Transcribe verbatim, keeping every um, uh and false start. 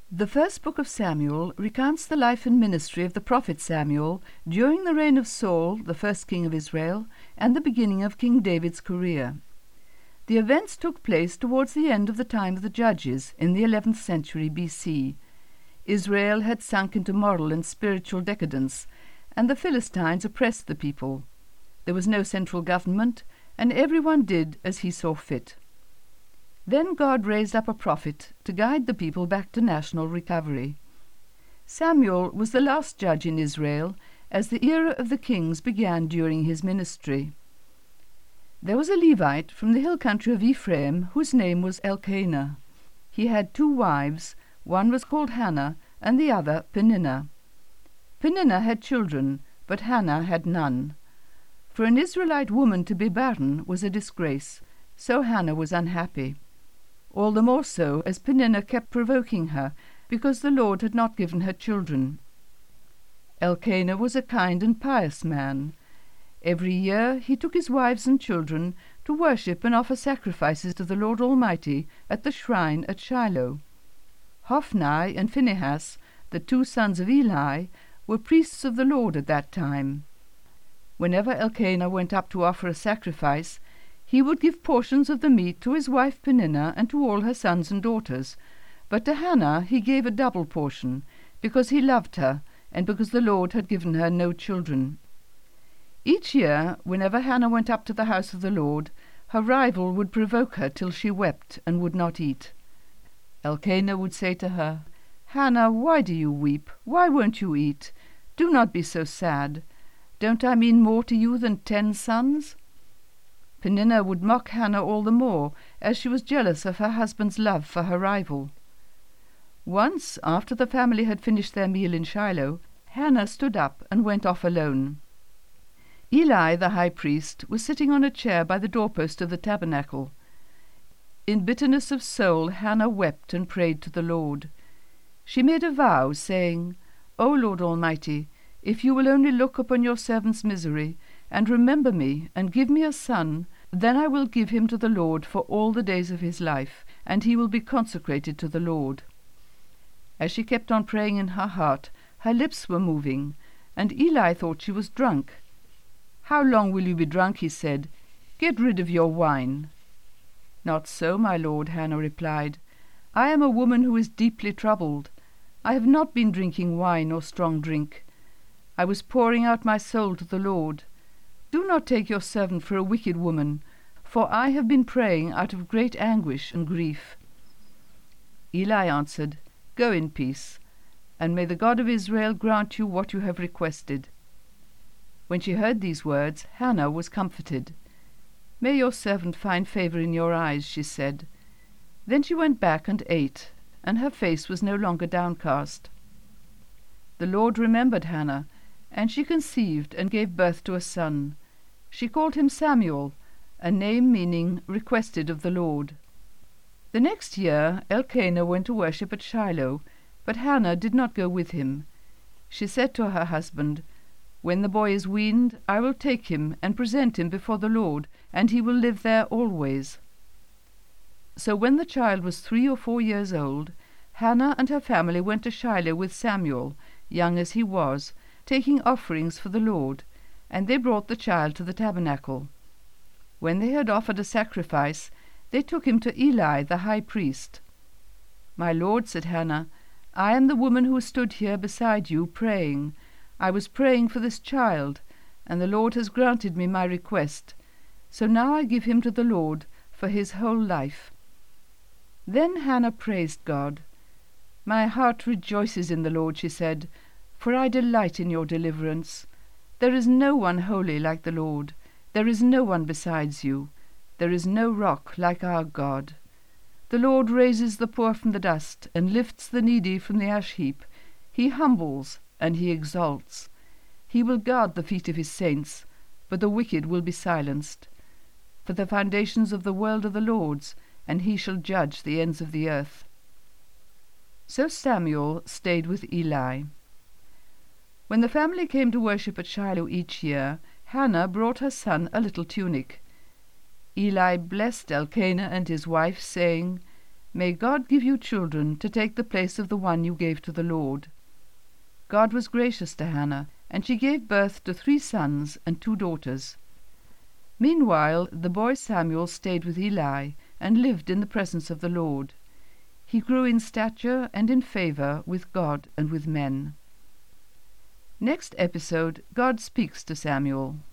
The first book of Samuel recounts the life and ministry of the prophet Samuel during the reign of Saul, the first king of Israel, and the beginning of King David's career. The events took place towards the end of the time of the Judges in the eleventh century B C. Israel had sunk into moral and spiritual decadence, and the Philistines oppressed the people. There was no central government, and everyone did as he saw fit. Then God raised up a prophet to guide the people back to national recovery. Samuel was the last judge in Israel, as the era of the kings began during his ministry. There was a Levite from the hill country of Ephraim whose name was Elkanah. He had two wives, one was called Hannah and the other Peninnah. Peninnah had children, but Hannah had none. For an Israelite woman to be barren was a disgrace, so Hannah was unhappy. All the more so as Peninnah kept provoking her, because the Lord had not given her children. Elkanah was a kind and pious man. Every year he took his wives and children to worship and offer sacrifices to the Lord Almighty at the shrine at Shiloh. Hophni and Phinehas, the two sons of Eli, were priests of the Lord at that time. Whenever Elkanah went up to offer a sacrifice, he would give portions of the meat to his wife Peninnah and to all her sons and daughters, but to Hannah he gave a double portion, because he loved her, and because the Lord had given her no children. Each year, whenever Hannah went up to the house of the Lord, her rival would provoke her till she wept and would not eat. Elkanah would say to her, "Hannah, why do you weep? Why won't you eat? Do not be so sad. Don't I mean more to you than ten sons?" Peninnah would mock Hannah all the more, as she was jealous of her husband's love for her rival. Once, after the family had finished their meal in Shiloh, Hannah stood up and went off alone. Eli, the high priest, was sitting on a chair by the doorpost of the tabernacle. In bitterness of soul Hannah wept and prayed to the Lord. She made a vow, saying, "O Lord Almighty, if you will only look upon your servant's misery, and remember me, and give me a son, then I will give him to the Lord for all the days of his life, and he will be consecrated to the Lord." As she kept on praying in her heart, her lips were moving, and Eli thought she was drunk. "How long will you be drunk?" he said. "Get rid of your wine." "Not so, my lord," Hannah replied. "I am a woman who is deeply troubled. I have not been drinking wine or strong drink. I was pouring out my soul to the Lord. Do not take your servant for a wicked woman, for I have been praying out of great anguish and grief." Eli answered, "Go in peace, and may the God of Israel grant you what you have requested." When she heard these words, Hannah was comforted. "May your servant find favor in your eyes," she said. Then she went back and ate, and her face was no longer downcast. The Lord remembered Hannah, and she conceived and gave birth to a son. She called him Samuel, a name meaning requested of the Lord. The next year Elkanah went to worship at Shiloh, but Hannah did not go with him. She said to her husband, "When the boy is weaned, I will take him and present him before the Lord, and he will live there always." So when the child was three or four years old, Hannah and her family went to Shiloh with Samuel, young as he was, taking offerings for the Lord, and they brought the child to the tabernacle. When they had offered a sacrifice, they took him to Eli the high priest. "My lord," said Hannah, "I am the woman who stood here beside you praying. I was praying for this child, and the Lord has granted me my request. So now I give him to the Lord for his whole life." Then Hannah praised God. "My heart rejoices in the Lord," she said, "for I delight in your deliverance. There is no one holy like the Lord. There is no one besides you. There is no rock like our God. The Lord raises the poor from the dust, and lifts the needy from the ash heap. He humbles, and he exalts. He will guard the feet of his saints, but the wicked will be silenced. For the foundations of the world are the Lord's, and he shall judge the ends of the earth." So Samuel stayed with Eli. When the family came to worship at Shiloh each year, Hannah brought her son a little tunic. Eli blessed Elkanah and his wife, saying, May God give you children to take the place of the one you gave to the Lord." God was gracious to Hannah, and she gave birth to three sons and two daughters. Meanwhile the boy Samuel stayed with Eli and lived in the presence of the Lord. He grew in stature and in favor with God and with men. Next episode, God speaks to Samuel.